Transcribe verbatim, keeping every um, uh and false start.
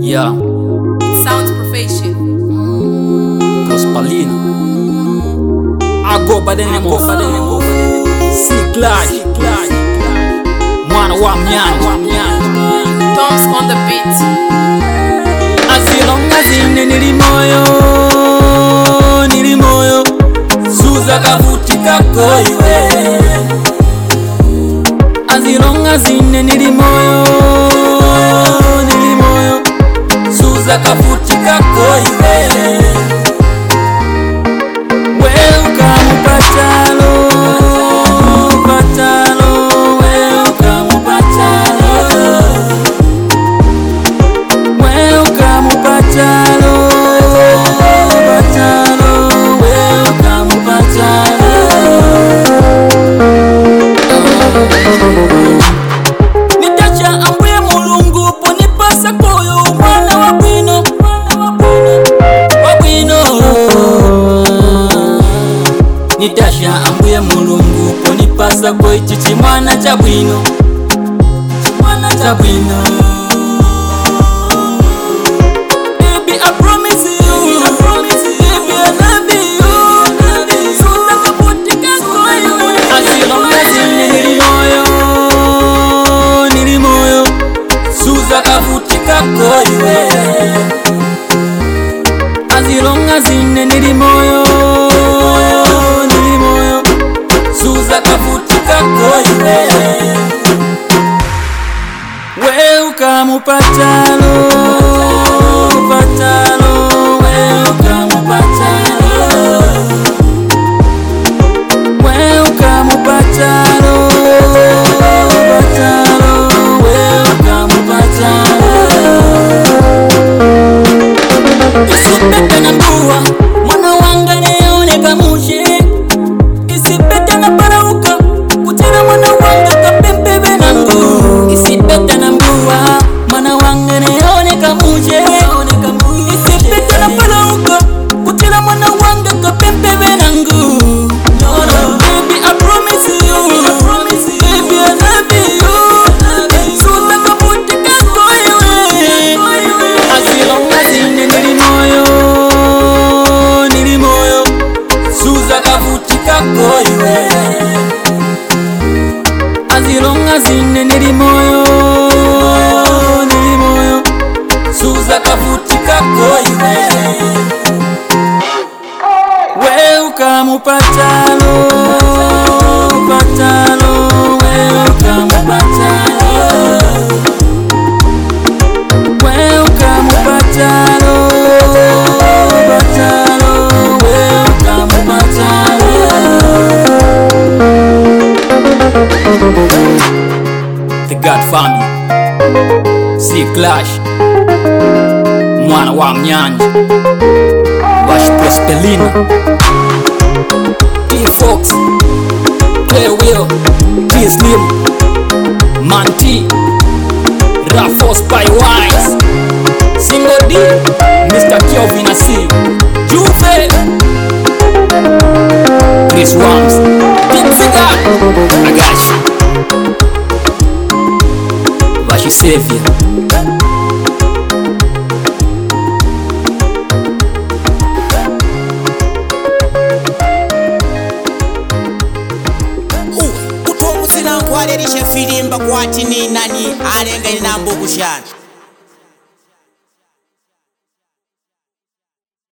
Yeah, It sounds profession. Prospalina. I go by the name of C-Clash. Mwana wa mnyanja. Toms on the beat. As long as ine nili moyo, nili moyo, Suza kavutika koiwe. As long as ine nili moyo, nili moyo, Suza kavutika koiwe. Wewe ukamupatalo, patalo, wewe ukamupatalo, wewe ukamupatalo, patalo, wewe ukamupatalo. Nitacha ambuye mulungu ponipasa koyo mwana wa bwino, wa bwino. Nitasha ambuye mulungu ponipasa koyo chichi mwana cha bwino, mwana cha bwino. Baby, I promise you, I promise you, baby, I love you. Suza kavutika koyo. As long as ine nili moyo, nili moyo, Suza kavutika koyo. As long as ine nili moyo, nili moyo, Suza kavutika koyo. Wewe ukamupatalo, patalo, wewe ukamupatalo, wewe ukamupatalo, patalo, wewe ukamupatalo. Isipete na mbua, mwana wanga neoneka mushe. Isipete na parauka, kutira mwana wanga kapempebe na mbu. Isipete na mbua, mwana wanga neoneka mushe. Isipete na parauka, kutira mwana wanga kapempebe na mbu. No, no, baby, I promise you, I promise you, baby, I love you. Suza kavutika koyo. As long as ine nili moyo, nili moyo, Suza kavutika koyo. As long as ine nili moyo, nili moyo, Suza kavutika koyo. Wewe ukamupatalo, patalo, wewe ukamupatalo, wewe ukamupatalo, patalo, wewe ukamupatalo. The God Family, C-Clash, mwana wa mnyanja, Wash Prospalina, P-Fox, Play Will, T-Slim, Manti, Rafos by Wise, Single D, Mister Kelvin Asi, Juve, Chris Wams, Big Figure, I got you. Wash Savior. Uwe, utomusina nkwalerishe filimba kwati ni nani alengeni nambo kushana.